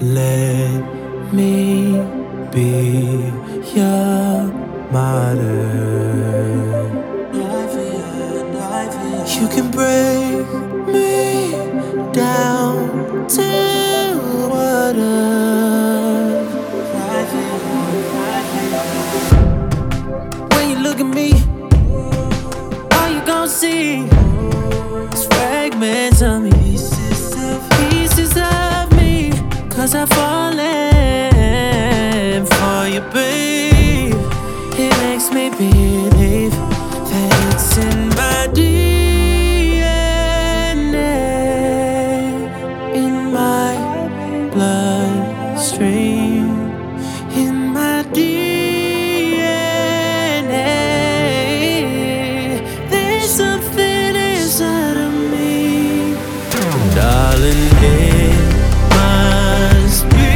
Let me be your martyr. You can break me down to water. When you look at me, all you gon' see is fragments of me, pieces of me. 'Cause I've fallen for you, babe. It makes me believe that it's in my DNA, in my bloodstream, in my DNA. There's something inside of me, darling. It must be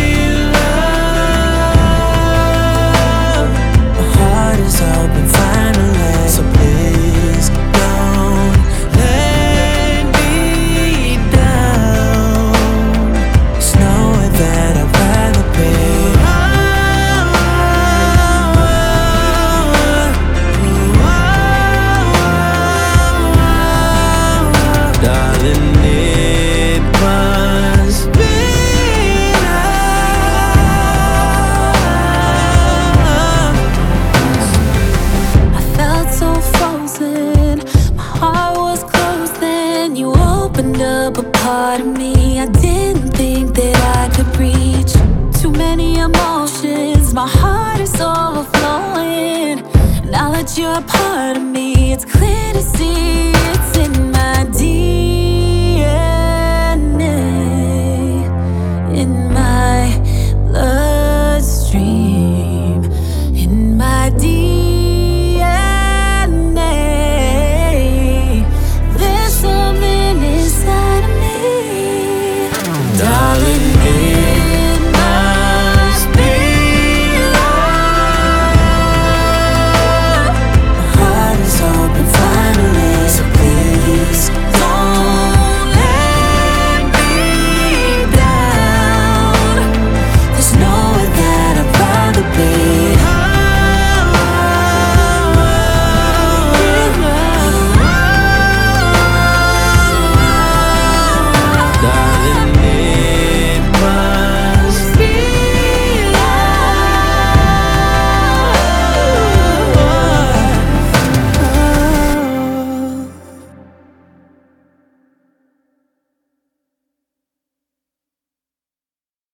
love. My heart is open finally, so please don't let me down. Just know that I'd rather be darling. It must be love. I felt so frozen, my heart was closed. Then you opened up a part of me I didn't think that I could reach. Too many emotions, my heart is overflowing. Now that you're a part of me, it's clear to see